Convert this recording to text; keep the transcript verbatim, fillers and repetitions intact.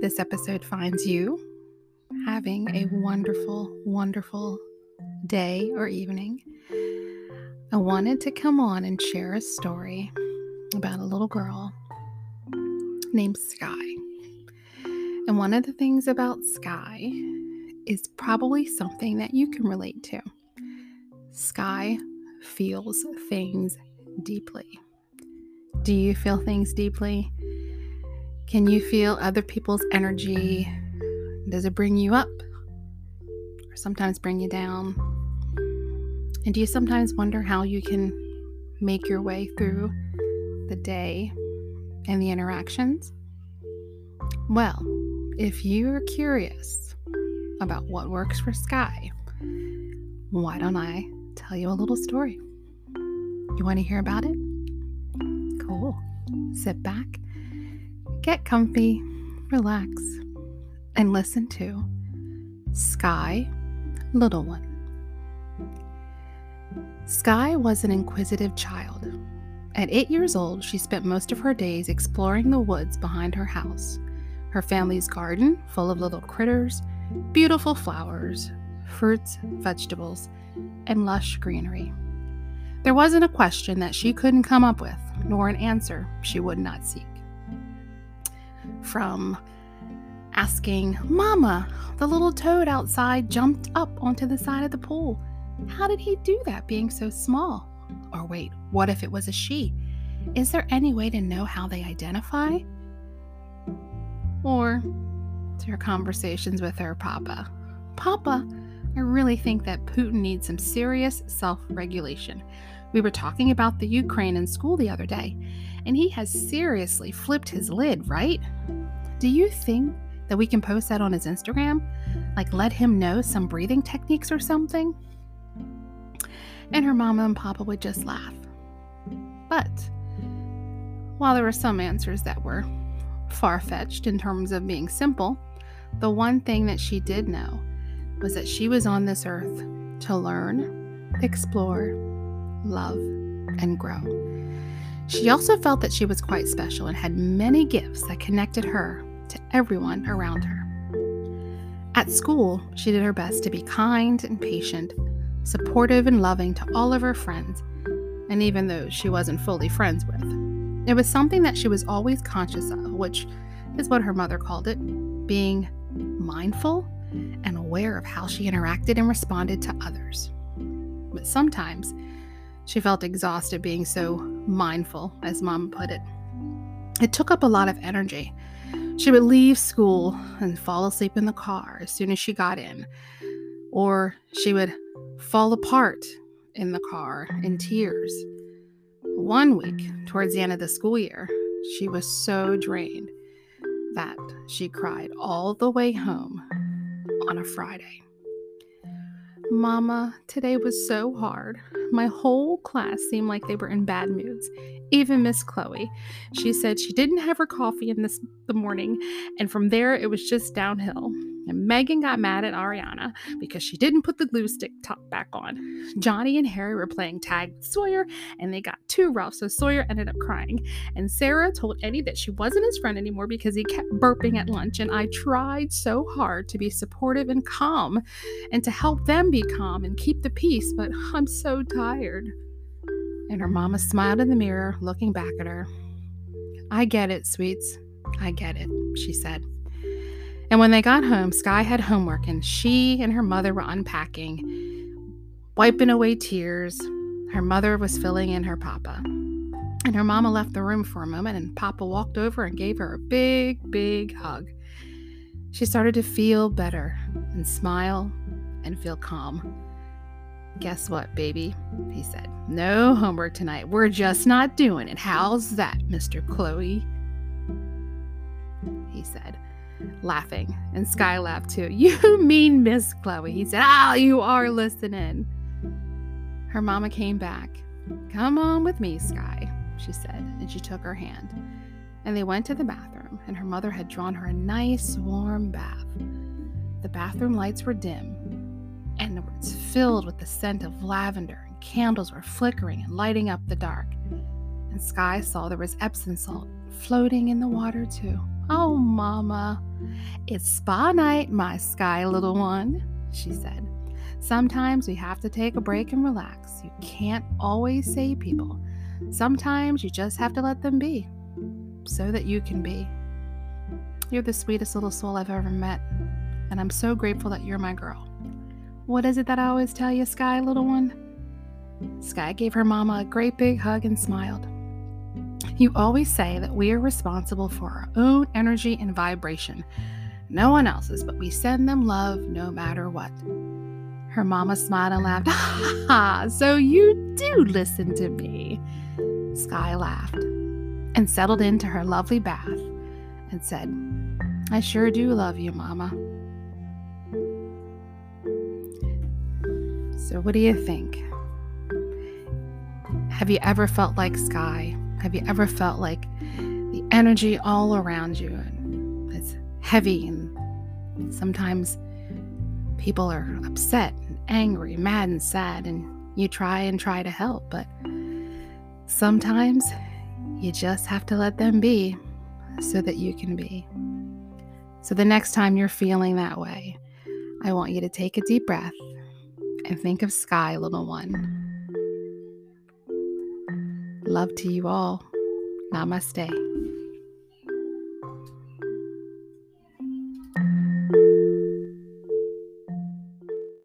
this episode finds you having a wonderful, wonderful day or evening. I wanted to come on and share a story about a little girl named Sky. And one of the things about Sky is probably something that you can relate to. Sky feels things deeply. Do you feel things deeply? Can you feel other people's energy? Does it bring you up or sometimes bring you down? And do you sometimes wonder how you can make your way through the day and the interactions? Well, if you're curious about what works for Sky, why don't I tell you a little story? You want to hear about it? Cool. Sit back, get comfy, relax, and listen to Sky, Little One. Sky was an inquisitive child. At eight years old, she spent most of her days exploring the woods behind her house, her family's garden full of little critters, beautiful flowers, fruits, vegetables, and lush greenery. There wasn't a question that she couldn't come up with, nor an answer she would not seek. From asking, "Mama, the little toad outside jumped up onto the side of the pool. How did he do that being so small?" Or wait, what if it was a she? Is there any way to know how they identify? Or to her conversations with her papa. "Papa, I really think that Putin needs some serious self-regulation. We were talking about the Ukraine in school the other day, and he has seriously flipped his lid, right? Do you think that we can post that on his Instagram? Like let him know some breathing techniques or something?" And her mama and papa would just laugh. But while there were some answers that were far-fetched in terms of being simple, the one thing that she did know was that she was on this earth to learn, explore, love, and grow. She also felt that she was quite special and had many gifts that connected her to everyone around her. At school, she did her best to be kind and patient, supportive and loving to all of her friends, and even those she wasn't fully friends with. It was something that she was always conscious of, which is what her mother called it, being mindful and aware of how she interacted and responded to others. But sometimes she felt exhausted being so mindful, as Mom put it. It took up a lot of energy. She would leave school and fall asleep in the car as soon as she got in, or she would fall apart in the car in tears. One week, towards the end of the school year, she was so drained that she cried all the way home on a Friday. "Mama, today was so hard. My whole class seemed like they were in bad moods. Even Miss Chloe. She said she didn't have her coffee in this the morning, and from there it was just downhill. And Megan got mad at Ariana because she didn't put the glue stick top back on. Johnny and Harry were playing tag with Sawyer, and they got too rough, so Sawyer ended up crying. And Sarah told Eddie that she wasn't his friend anymore because he kept burping at lunch, and I tried so hard to be supportive and calm and to help them be calm and keep the peace, but I'm so tired." And her mama smiled in the mirror, looking back at her. "I get it, sweets. I get it," she said. And when they got home, Sky had homework, and she and her mother were unpacking, wiping away tears. Her mother was filling in her papa. And her mama left the room for a moment, and Papa walked over and gave her a big, big hug. She started to feel better and smile and feel calm. "Guess what, baby?" he said. "No homework tonight. We're just not doing it. How's that, Mister Chloe?" He said, laughing, and Sky laughed too. "You mean Miss Chloe?" He said. "Ah, you are listening." Her mama came back. "Come on with me, Sky," she said, and she took her hand. And they went to the bathroom, and her mother had drawn her a nice warm bath. The bathroom lights were dim, and it was filled with the scent of lavender, and candles were flickering and lighting up the dark. And Sky saw there was Epsom salt floating in the water too. "Oh, Mama, it's spa night, my sky little one," she said. "Sometimes we have to take a break and relax. You can't always save people. Sometimes you just have to let them be so that you can be. You're the sweetest little soul I've ever met, and I'm so grateful that you're my girl. What is it that I always tell you, Sky, little one?" Sky gave her mama a great big hug and smiled. "You always say that we are responsible for our own energy and vibration. No one else's, but we send them love no matter what." Her mama smiled and laughed. "Ha ha, so you do listen to me." Sky laughed and settled into her lovely bath and said, "I sure do love you, Mama." So what do you think? Have you ever felt like Sky? Have you ever felt like the energy all around you and it's heavy, and sometimes people are upset and angry, mad and sad, and you try and try to help, but sometimes you just have to let them be so that you can be. So the next time you're feeling that way, I want you to take a deep breath and think of Sky, little one. Love to you all. Namaste.